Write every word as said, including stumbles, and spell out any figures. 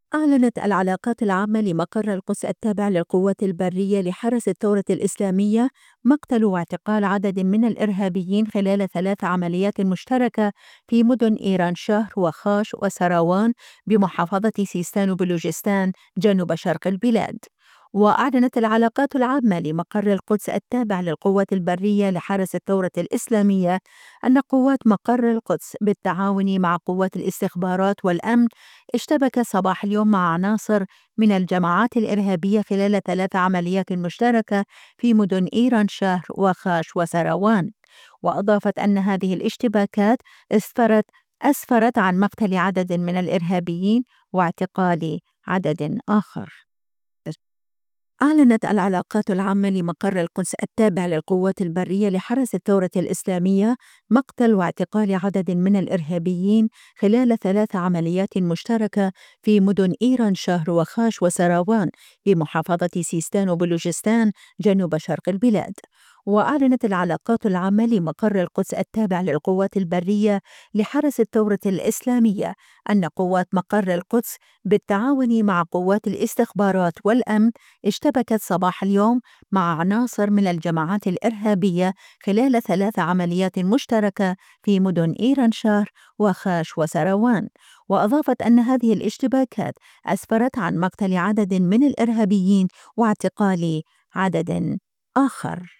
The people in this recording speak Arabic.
أعلنت العلاقات العامة لمقر القدس التابع للقوات البرية لحرس الثورة الإسلامية مقتل واعتقال عدد من الإرهابيين خلال ثلاث عمليات مشتركة في مدن إيران شهر وخاش وسراوان بمحافظة سيستان وبلوجستان جنوب شرق البلاد. وأعلنت العلاقات العامة لمقر القدس التابع للقوات البرية لحرس الثورة الإسلامية أن قوات مقر القدس بالتعاون مع قوات الاستخبارات والأمن اشتبك صباح اليوم مع عناصر من الجماعات الإرهابية خلال ثلاث عمليات مشتركة في مدن إيران شهر وخاش وسروان. وأضافت أن هذه الاشتباكات اسفرت أسفرت عن مقتل عدد من الإرهابيين واعتقال عدد آخر. أعلنت العلاقات العامة لمقر القدس التابع للقوات البرية لحرس الثورة الإسلامية مقتل واعتقال عدد من الإرهابيين خلال ثلاث عمليات مشتركة في مدن إيران شهر وخاش وسراوان في محافظة سيستان وبلوجستان جنوب شرق البلاد. وأعلنت العلاقات العامة لمقر القدس التابع للقوات البرية لحرس الثورة الإسلامية أن قوات مقر القدس بالتعاون مع قوات الاستخبارات والأمن اشتبكت صباح اليوم مع عناصر من الجماعات الإرهابية خلال ثلاث عمليات مشتركة في مدن إيران شهر وخاش وسروان. وأضافت أن هذه الاشتباكات أسفرت عن مقتل عدد من الإرهابيين واعتقال عدد آخر.